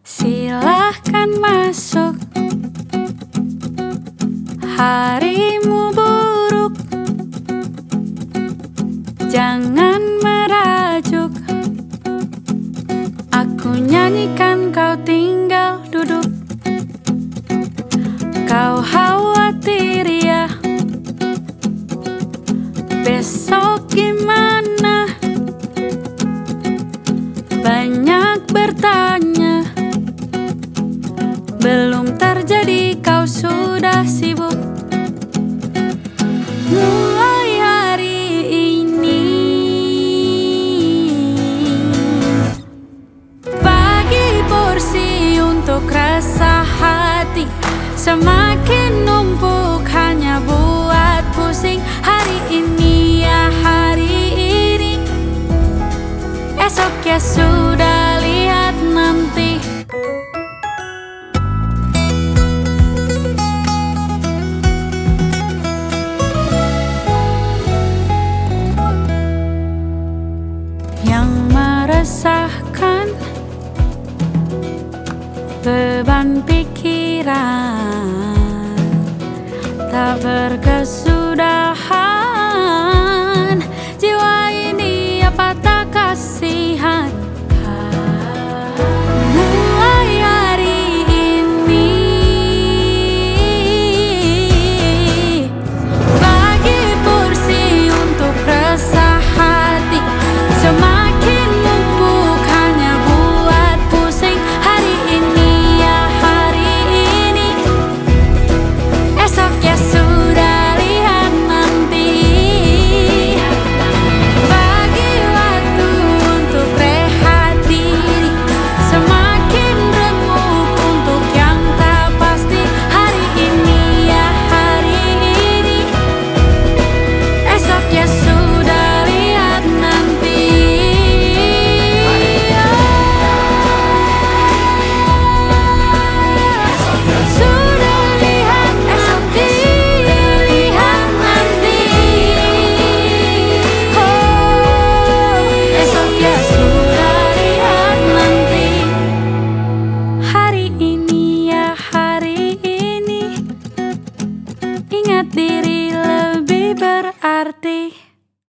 Silahkan masuk, harimu buruk, jangan merajuk. Aku nyanyikan, kau tinggal duduk. Kau khawatir ya, besok gimana? Banyak bertanya, belum terjadi kau sudah sibuk. Mulai hari ini, bagi porsi untuk rasa hati, semakin numpuk hanya buat pusing. Hari ini ya hari ini, esok ya sudah lihat nanti. Yang meresahkan, beban pikiran tak berkesudahan.